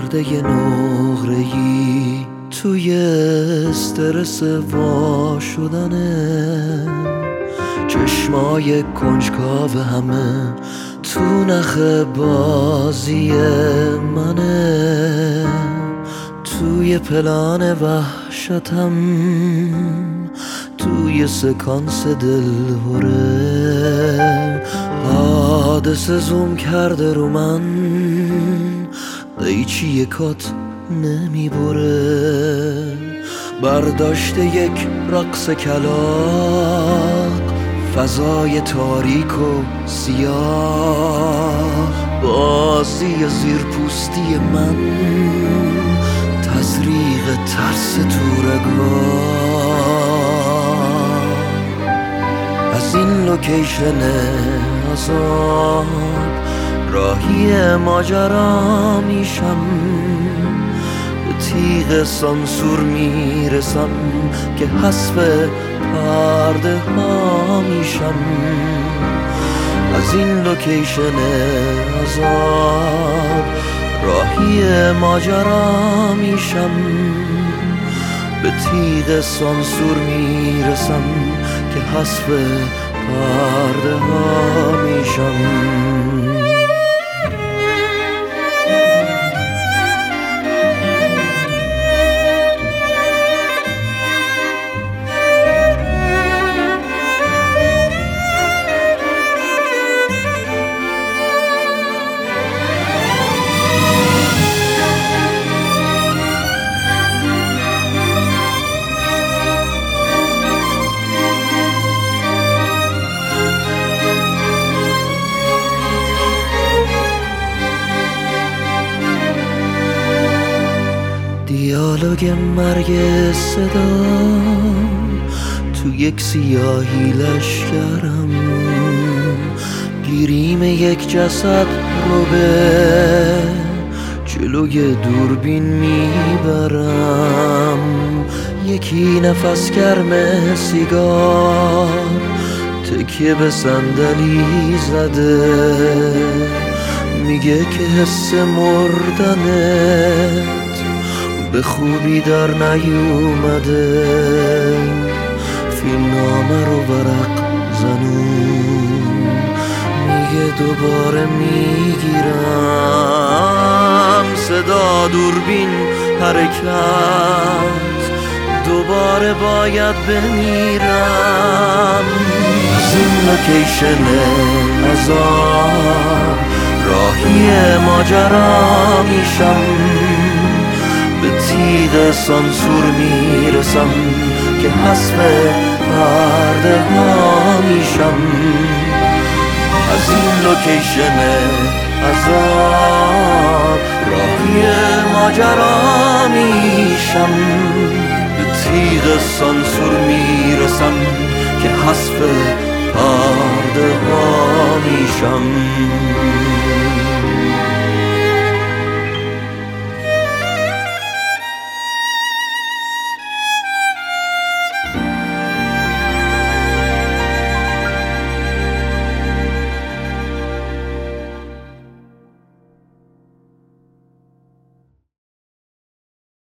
مرده نقره‌ای توی استرس وا شدنه، چشمای کنجکاو همه تو نخ بازی منه، توی پلان وحشتم، توی سکانس دلهوره، حادثه زوم کرده رو من، قیچی یکات نمیبره، برداشته یک رقص کلاغ، فضای تاریک و سیاه، بازی زیرپوستی من، تزریق ترس تو رگ‌ها. از این لوکیشن عذاب راهی ماجرا میشم، به تیغ سانسور میرسم که حذف پرده ها میشم. از این لوکیشن عذاب راهی ماجرا میشم، به تیغ سانسور میرسم که حذف پرده ها میشم. دیالوگ مرگ صدا تو یک سیاهی لشکرم، گیریم یک جسد رو به جلوی دوربین میبرم، یکی نفس گرم سیگار تکیه به صندلی زده، میگه که حس مردنت به خوبی در نیومده، فیلمنامه رو ورق زنون، میگه دوباره میگیرم صدا دوربین حرکت، دوباره باید بمیرم. از این لوکیشن عذاب راهی ماجرا میشم، به تیغ سانسور میرسم که حذف پرده ها میشم. از این لوکیشن عذاب راهی ماجرا میشم، به تیغ سانسور میرسم که حذف پرده ها میشم.